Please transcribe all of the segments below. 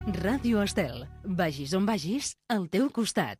Ràdio Estel. Vagis on vagis, al teu costat.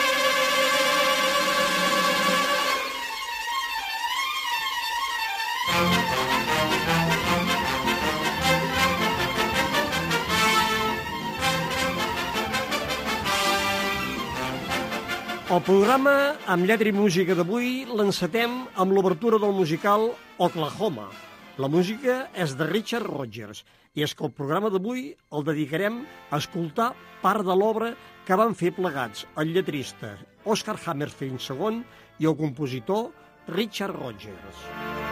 El programa amb lletra i música d'avui l'encetem amb l'obertura del musical Oklahoma. La música és de Richard Rodgers i és que el programa d'avui el dedicarem a escoltar part de l'obra que van fer plegats el lletrista Oscar Hammerstein II i el compositor Richard Rodgers.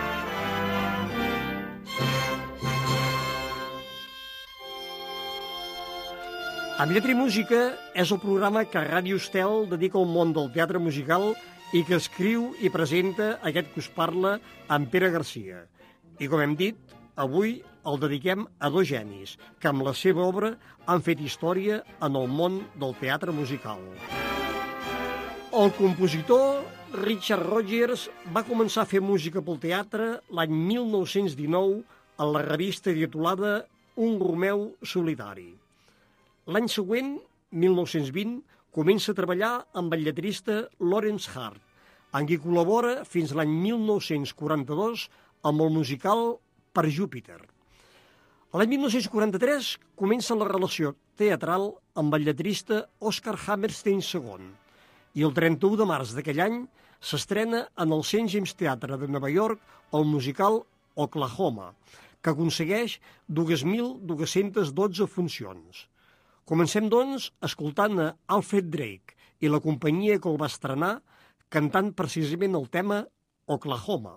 Amb lletra i música és el programa que Ràdio Estel dedica al món del teatre musical i que escriu i presenta aquest que us parla, en Pere Garcia. I com hem dit, avui el dediquem a dos genis que amb la seva obra han fet història en el món del teatre musical. El compositor Richard Rodgers va començar a fer música pel teatre l'any 1919 en la revista titulada Un Romeu solitari. L'any següent, 1920, comença a treballar amb el lletrista Lawrence Hart, amb qui col·labora fins l'any 1942 amb el musical Per Júpiter. L'any 1943 comença la relació teatral amb el lletrista Oscar Hammerstein II i el 31 de març d'aquell any s'estrena en el St. James Theatre de Nova York el musical Oklahoma, que aconsegueix 2.212 funcions. Comencem, doncs, escoltant a Alfred Drake i la companyia que el va estrenar cantant precisament el tema Oklahoma.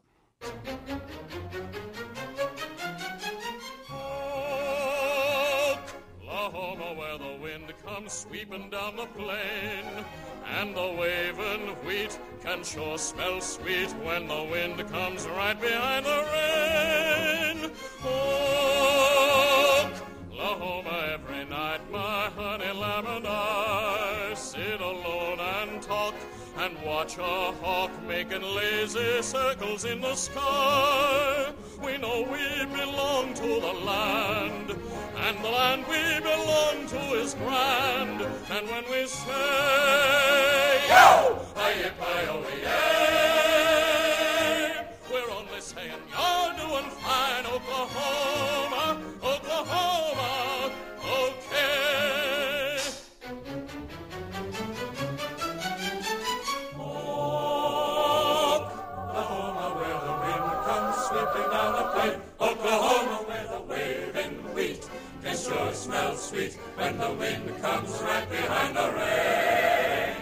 Oklahoma, where the wind comes sweeping down the plain, and the waving wheat can sure smell sweet when the wind comes right behind the rain. Oklahoma, every night my honey lamb and I sit alone and talk and watch a hawk making lazy circles in the sky. We know we belong to the land, and the land we belong to is grand. And when we say, yo, hi-yi-hi-yo-yay, we're only saying, you're doing fine, Oklahoma, Oklahoma, okay. Oklahoma, where the wind comes sweeping down the plain, Oklahoma, where the waving wheat can sure smell sweet when the wind comes right behind the rain.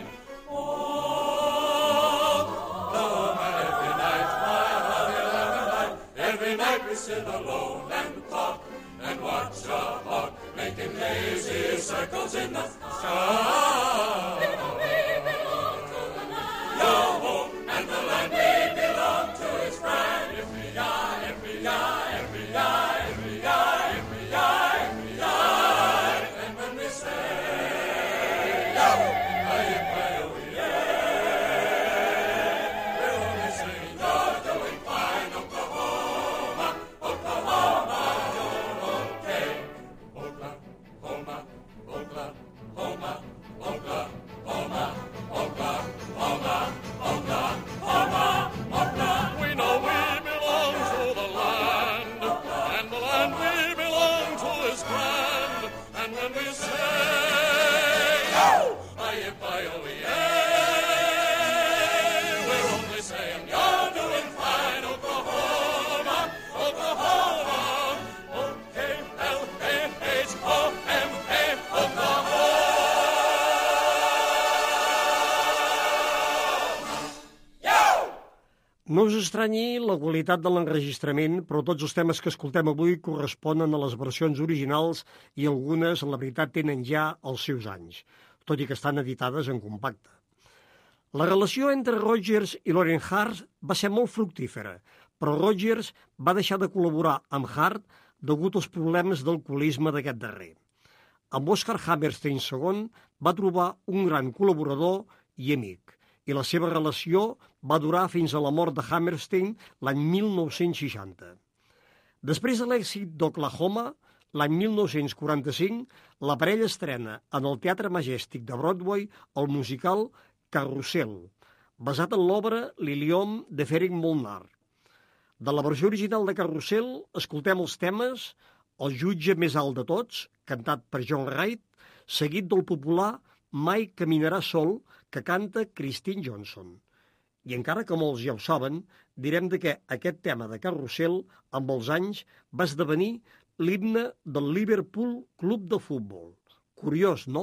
Oklahoma, every night, my honey lamb and I, every night we sit alone and talk and watch a hawk making lazy circles in the sky. We belong to the land, your home, and the land we belong to is grand. Every-yi, every-yi, every-yi, every-yi, every-yi, every-yi. And when we say, yo, hi-yi-hi-yo-yay, we're only saying you're doing fine, Oklahoma, Oklahoma, you're okay. Oklahoma, Oklahoma, Oklahoma, Oklahoma, Oklahoma, Oklahoma. We know we belong to the land, and the land we belong to is grand. And when we say, yo, hi-yi-hi-yo-yay, we're only saying you're doing fine, Oklahoma, Oklahoma, O-K-L-A-H-O-M-A, Oklahoma. No us estranyi la qualitat de l'enregistrament, però tots els temes que escoltem avui corresponen a les versions originals i algunes, en la veritat, tenen ja els seus anys, tot i que estan editades en compacte. La relació entre Rodgers i Lawrence Hart va ser molt fructífera, però Rodgers va deixar de col·laborar amb Hart degut als problemes d'alcoholisme d'aquest darrer. Amb Oscar Hammerstein II va trobar un gran col·laborador i amic, i la seva relació va durar fins a la mort de Hammerstein l'any 1960. Després de l'èxit d'Oklahoma, l'any 1945, la parella estrena en el Teatre Majestic de Broadway el musical Carrousel, basat en l'obra L'Ilium de Frederic Molnar. De la versió original de Carrousel escoltem els temes El jutge més alt de tots, cantat per John Wright, seguit del popular Mai caminarà sol, que canta Christine Johnson. I encara que molts ja ho saben, direm de que aquest tema de Carrousel, amb els anys, va esdevenir l'himne del Liverpool Club de Futbol. Curiós, no?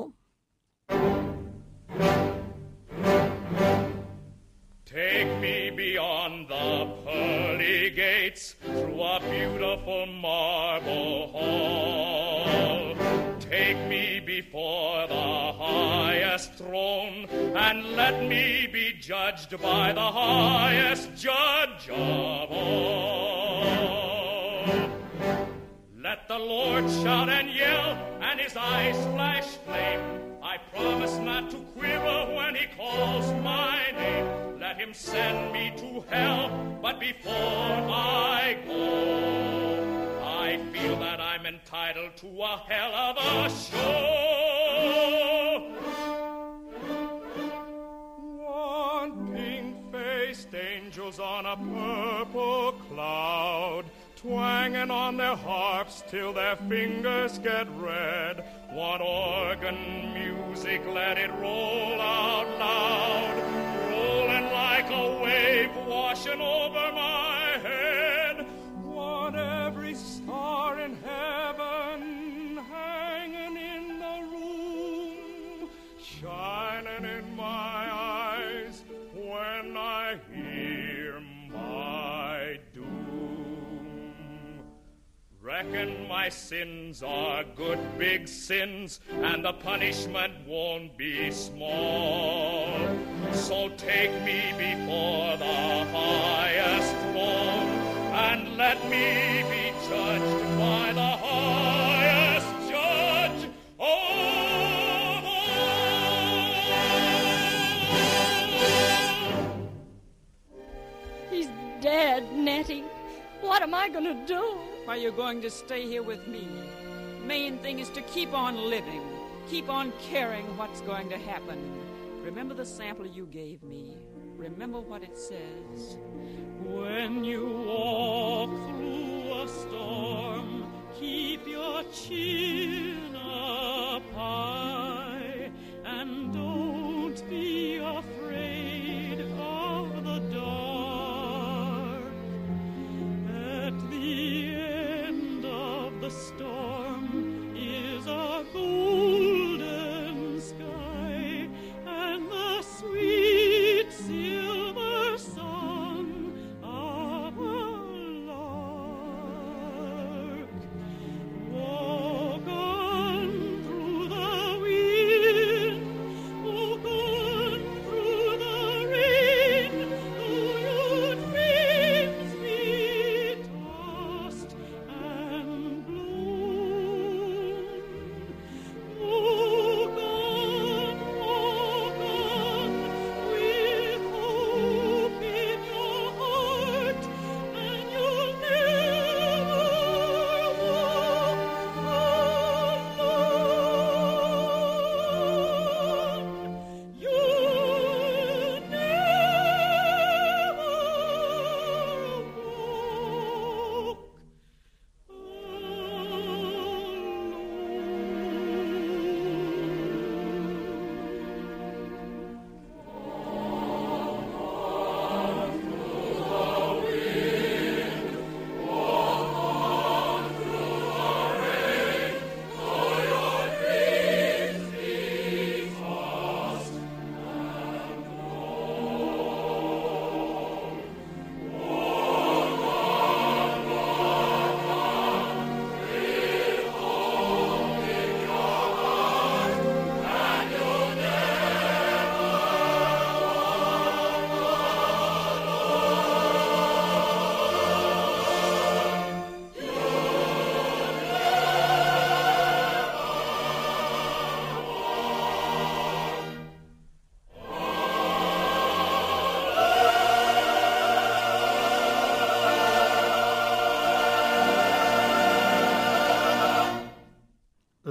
Take me beyond the pearly gates, through a beautiful marble hall. Take me before the highest throne, and let me be judged by the highest judge of all. Let the Lord shout and yell, and his eyes flash flame. I promise not to quiver when he calls my name. Let him send me to hell, but before I go, I feel that I'm entitled to a hell of a show. Want pink-faced angels on a purple cloud, twanging on their harps till their fingers get red. Want organ music, let it roll out loud, rolling like a wave washing over my head. Want every star in heaven hanging in the room, shining in my eyes when I hear my doom. Reckon my sins are good big sins, and the punishment won't be small. So take me before the highest throne, and let me be judged by the highest judge of all. He's dead, Nettie. What am I going to do? Why, you're going to stay here with me. Main thing is to keep on living. Keep on caring what's going to happen. Remember the sample you gave me. Remember what it says. When you walk through a storm, keep your chin up high, and don't be afraid of the dark. At the end of the storm is a golden sky, and the sweet silver song of a lark. Walk on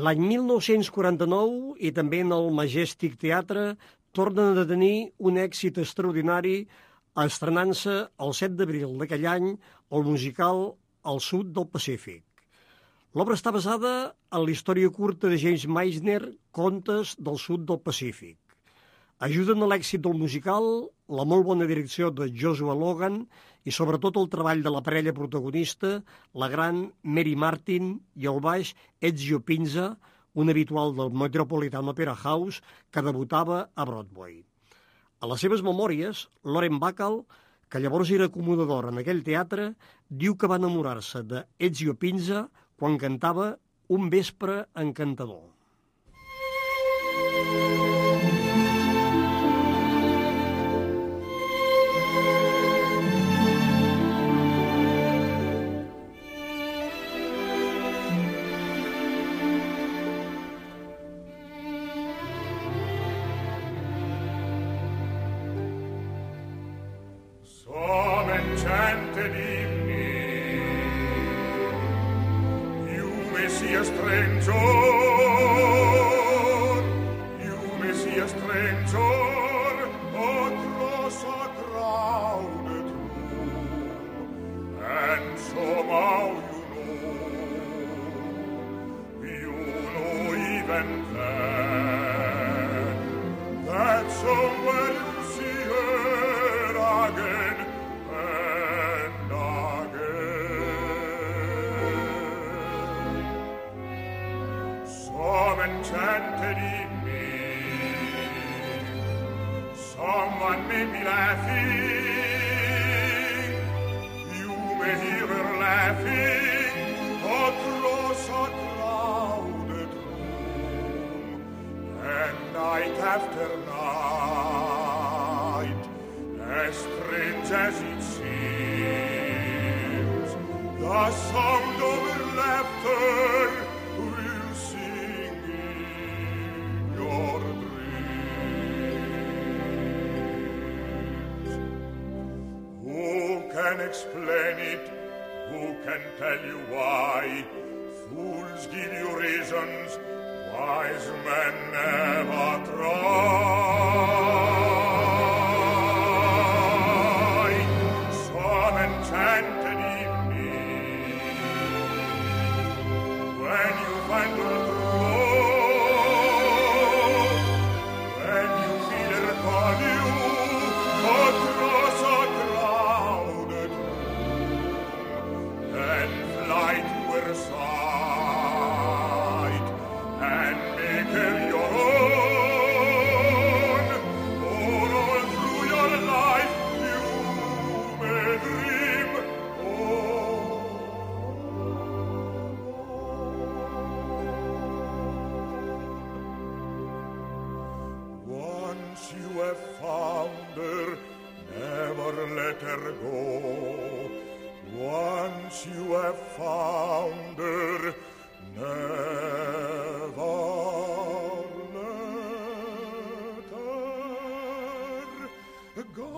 L'any 1949, i també en el Majestic Theatre, tornen a tenir un èxit extraordinari estrenant-se el 7 d'abril d'aquell any el musical El sud del Pacífic. L'obra està basada en la història curta de James Meisner, Contes del sud del Pacífic. Ajuden a l'èxit del musical la molt bona direcció de Joshua Logan i sobretot el treball de la parella protagonista, la gran Mary Martin i el baix Ezio Pinza, un habitual del Metropolitan Opera House que debutava a Broadway. A les seves memòries, Lauren Bacall, que llavors era acomodadora en aquell teatre, diu que va enamorar-se de Ezio Pinza quan cantava Un vespre encantador. Some enchanted evening, you may see a stranger, across a crowded room, and somehow you know even then, that somewhere you see her again and again. Some enchanted evening, someone may be laughing, you may hear her laughing across a crowded room, and night after night, as strange as it seems, the sound of her laughter will sing in your dreams. Who can explain it? Who can tell you why? Fools give you reasons, wise men never try. Some enchanted evening, when you find her through, when you feel her call you across a crowded room, and fly to her side and make her your own. For all through your life you may dream. Once you have found her, never let her go. Once you have found her, never let her go.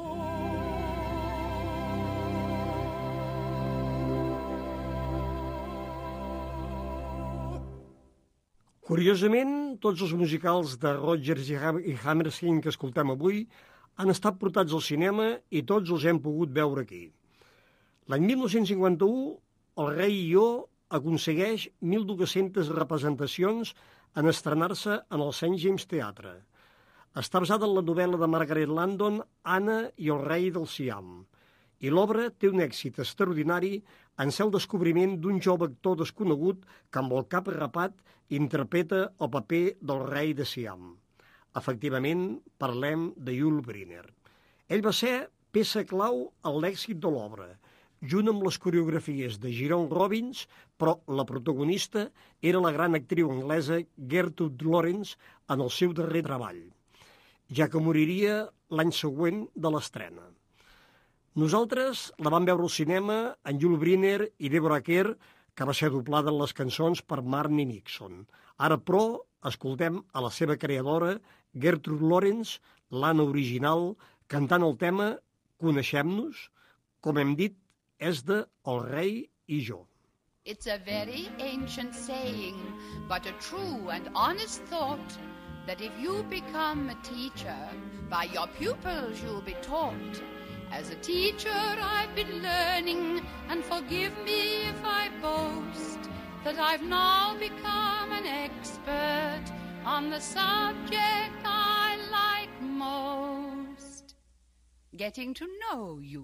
Curiosament, tots els musicals de Rodgers i Hammerstein que escoltem avui han estat portats al cinema i tots els hem pogut veure aquí. L'any 1951, El rei Ió aconsegueix 1.200 representacions en estrenar-se en el St. James Theatre. Està basada en la novel·la de Margaret Landon, Anna i el rei del Siam, i l'obra té un èxit extraordinari en ser el descobriment d'un jove actor desconegut que amb el cap rapat interpreta el paper del rei de Siam. Efectivament, parlem de Yul Brynner. Ell va ser peça clau en l'èxit de l'obra, junt amb les coreografies de Jerome Robbins, però la protagonista era la gran actriu anglesa Gertrude Lawrence en el seu darrer treball, ja que moriria l'any següent de l'estrena. Nosaltres la vam veure al cinema en Yul Brynner i Deborah Kerr, que va ser doblada en les cançons per Marni Nixon. Ara, però, escoltem a la seva creadora, Gertrude Lawrence, l'Anna original, cantant el tema Coneixem-nos, com hem dit, és de El rei i jo. It's a very ancient saying, but a true and honest thought, that if you become a teacher, by your pupils you'll be taught. As a teacher I've been learning, and forgive me if I boast, that I've now become an expert on the subject I like most. Getting to know you.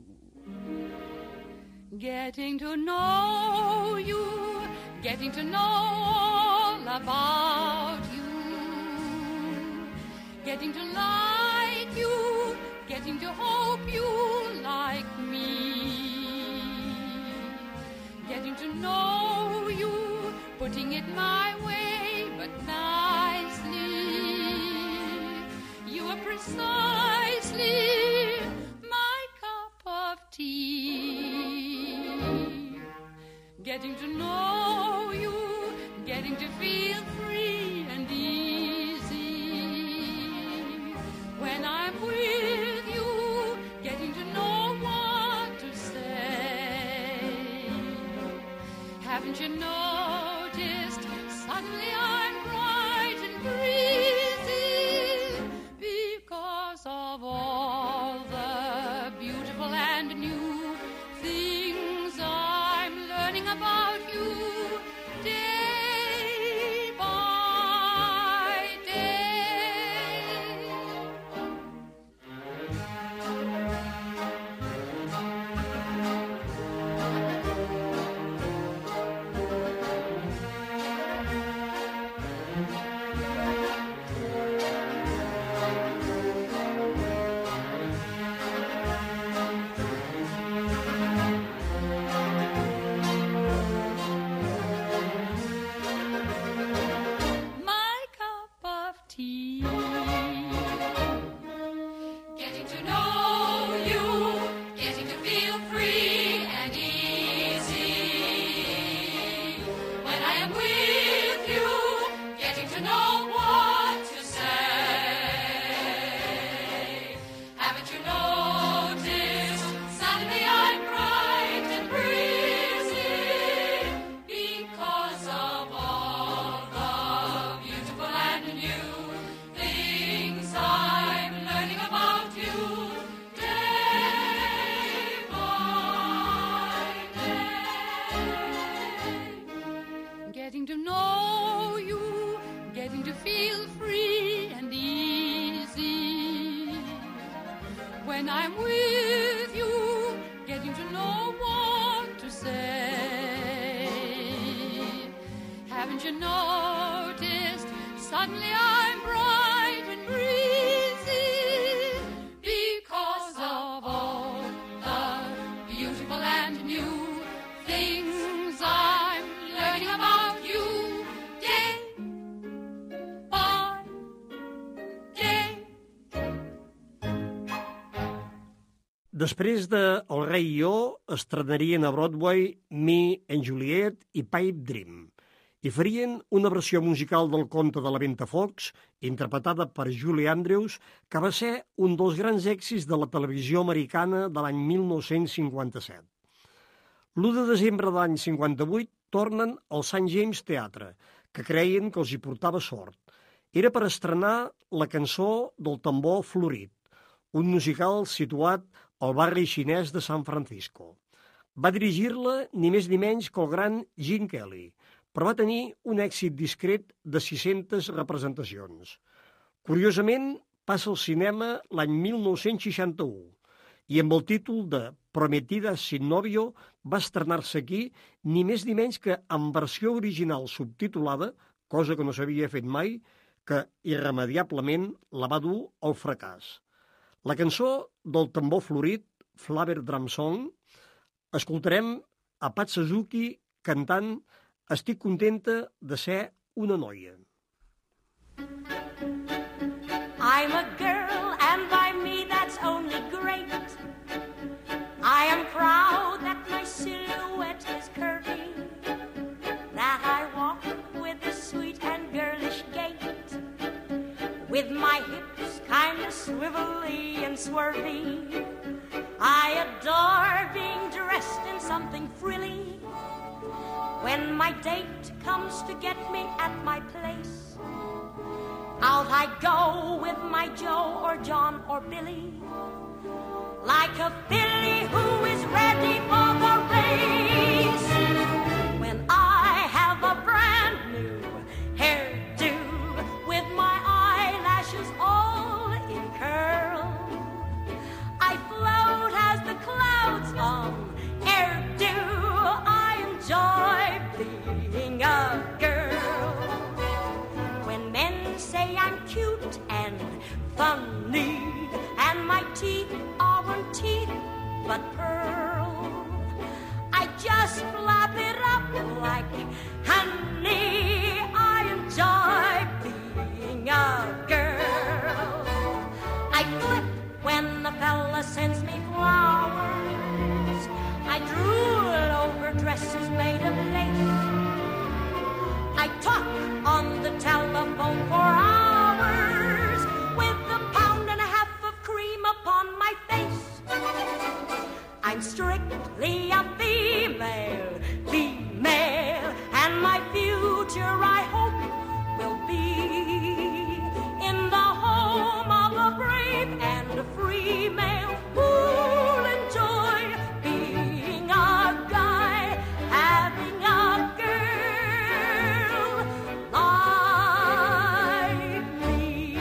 Getting to know you, getting to know all about you, getting to like you, getting to hope you like me, getting to know you, putting it my way but nicely. You are precisely my cup of tea. Getting to know you, getting to feel free and easy. When I'm with you, getting to know what to say. Haven't you noticed, suddenly I'm bright and breezy, because of all the beautiful and new things I'm learning about you day by day. My cup of tea. Getting to know you, getting to feel free and easy. When I am with you, getting to know what to say. Haven't you noticed, suddenly I'm bright and breezy, because of all the beautiful and new things I'm learning about you day by day. Getting to know you, getting to feel free and easy. When I'm with you, getting to know what to say. Haven't you noticed, suddenly I'm bright and breezy, because of all the beautiful and new things I'm learning about you day by day. Després de El rei i jo, estrenarien a Broadway Me and Juliet i Pipe Dream, i farien una versió musical del conte de la Ventafocs, interpretada per Julie Andrews, que va ser un dels grans èxits de la televisió americana de l'any 1957. L'1 de desembre de l'any 58 tornen al St. James Theatre, que creien que els hi portava sort. Era per estrenar La cançó del tambor florit, un musical situat al barri xinès de San Francisco. Va dirigir-la ni més ni menys que el gran Gene Kelly, però va tenir un èxit discret de 600 representacions. Curiosament, passa al cinema l'any 1961 i amb el títol de Prometida sin novio va estrenar-se aquí ni més ni menys que en versió original subtitulada, cosa que no s'havia fet mai, que irremediablement la va dur al fracàs. La cançó del tambor florit, Flower Drum Song, escoltarem a Pat Suzuki cantant Estic contenta de ser una noia. I'm a girl, and by me that's only great. I am proud that my silhouette is curvy, that I walk with a sweet and girlish gait, with my hips kind of swivelly and swervy. I adore being dressed in something frilly, When my date comes to get me at my place, out I go with my Joe or John or Billy, like a filly who is ready for the race. When I have a brand new hairdo with my eyelashes all in curl, I float as the clouds on air-dew. I enjoy being a girl. When men say I'm cute and funny, and my teeth aren't teeth but pearl, I just flap it up like honey. I enjoy being a girl. I flip when the fella sends me flowers. I drool over dresses made of lace. I talk on the telephone for hours with a pound and a half of cream upon my face. I'm strictly a female, and my future I hope will be in the home of a brave and a free male who'll enjoy being a guy, having a girl like me.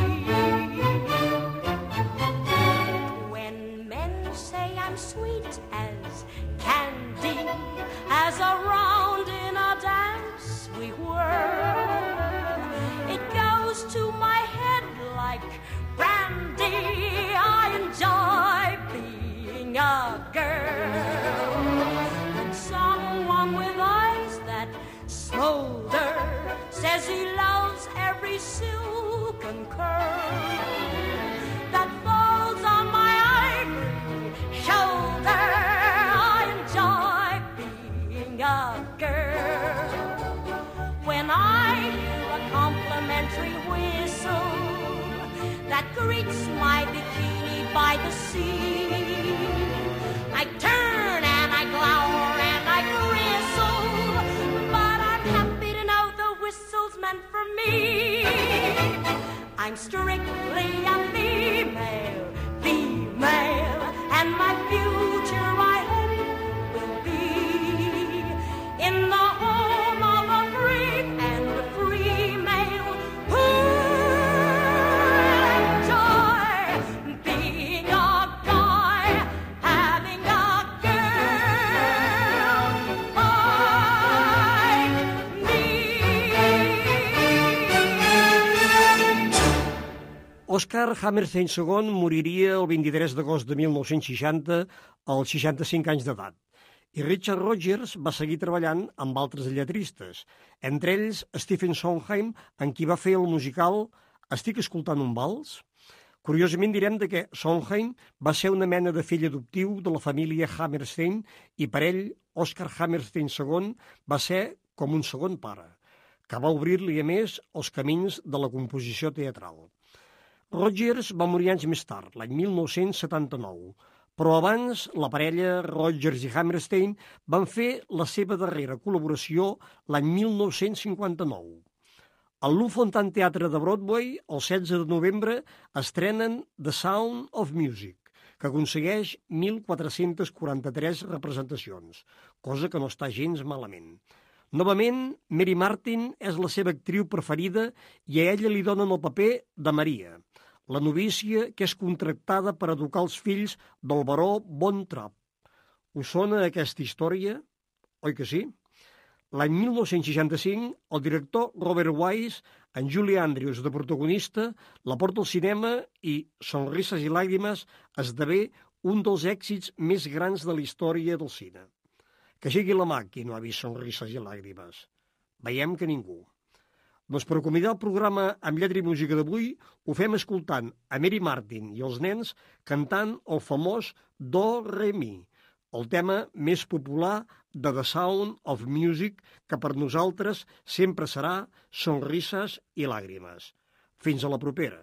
When men say I'm sweet as candy, as around in a dance we whirl, it goes to my head like brandy. I enjoy being a girl. When someone with eyes that smolder says he loves every silken curl that falls on my ivory shoulder, I enjoy being a girl. When I hear a complimentary whistle that greets my bikini by the sea, I turn and I glower and I bristle, but I'm happy to know the whistle's meant for me. I'm strictly a female, and my future I hope will be in the home of a brave and a free male who'll enjoy being a guy, having a girl like me. Oscar Hammerstein II moriria el 23 d'agost de 1960 als 65 anys d'edat. I Richard Rodgers va seguir treballant amb altres lletristes, entre ells Stephen Sondheim, en qui va fer el musical Estic escoltant un vals? Curiosament direm que Sondheim va ser una mena de fill adoptiu de la família Hammerstein i per ell Oscar Hammerstein II va ser com un segon pare, que va obrir-li a més els camins de la composició teatral. Rodgers va morir anys més tard, l'any 1979, però abans la parella Rodgers i Hammerstein van fer la seva darrera col·laboració l'any 1959. Al Lou Fontan Teatre de Broadway, el 16 de novembre, estrenen The Sound of Music, que aconsegueix 1.443 representacions, cosa que no està gens malament. Novament, Mary Martin és la seva actriu preferida i a ella li donen el paper de Maria, la novícia que és contractada per educar els fills del baró Von Trapp. Us sona aquesta història? Oi que sí? L'any 1965, el director Robert Wise, amb Julie Andrews de protagonista, la porta al cinema i Sonrises i làgrimes esdevé un dels èxits més grans de la història del cine. Que sigui la mà qui no ha vist Sonrises i làgrimes. Veiem que ningú. Doncs per acomiadar el programa amb lletra i música d'avui, ho fem escoltant a Mary Martin i els nens cantant el famós Do Re Mi, el tema més popular de The Sound of Music, que per nosaltres sempre serà Sonrises i làgrimes. Fins a la propera.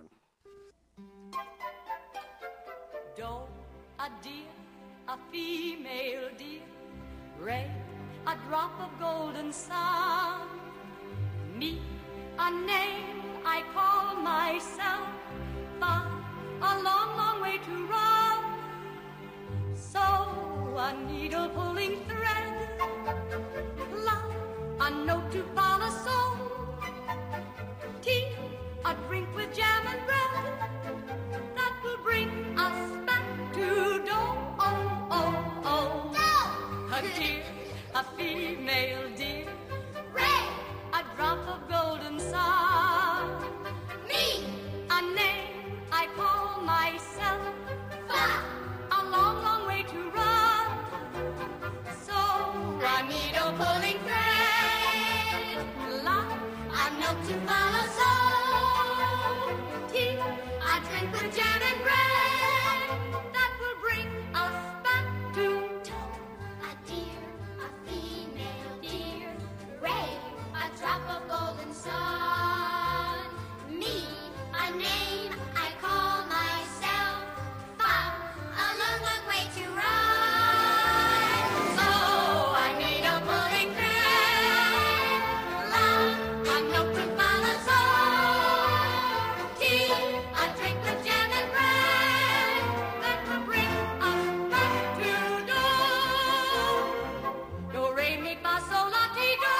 Do, a deer, a female deer, Ray, a drop of golden sun. Me, a name I call myself, but a long, long way to run. So a needle pulling thread, love, a note to follow, soul, tea, a drink with jam and bread, that will bring us back to dawn. Oh, oh, oh. A deer, a female deer, Ray, a drop of golden sun. me, A name I call myself, fa, a long, long way to run. So a needle pulling thread, love, a note to follow, soul, tea, a drink with jam and bread, that will bring us back to a deer, a female deer, Ray, a drop of golden sun, me, a name I call myself, fa, a long, long way to run. So I need a pulling thread, love, a note to follow, soul, tea, a drink with jam and bread, that will bring us back to dawn. Do, re, mi, fa, sol, la, ti, do.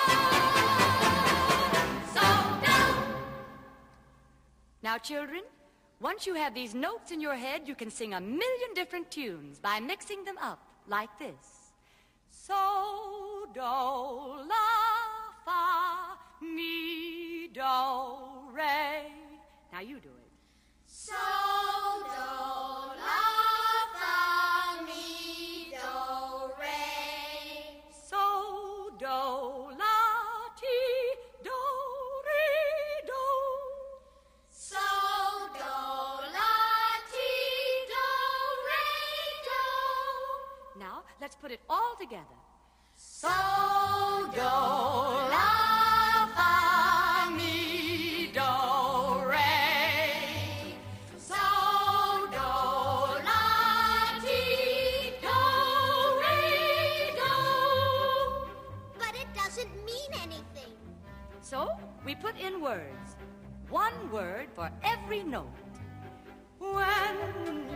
so down. Now, children, once you have these notes in your head, you can sing a million different tunes by mixing them up like this. So, do, la, fa, mi, do, re. Now you do it. So, do, la, fa, mi, do, re. So, do, la, ti, do, re, do. So, do, la, ti, do, re, do. Now, let's put it all together. So, do, la, fa, mi, do, re. So, do, la, ti, do, re, do. But it doesn't mean anything. So, we put in words. One word for every note. When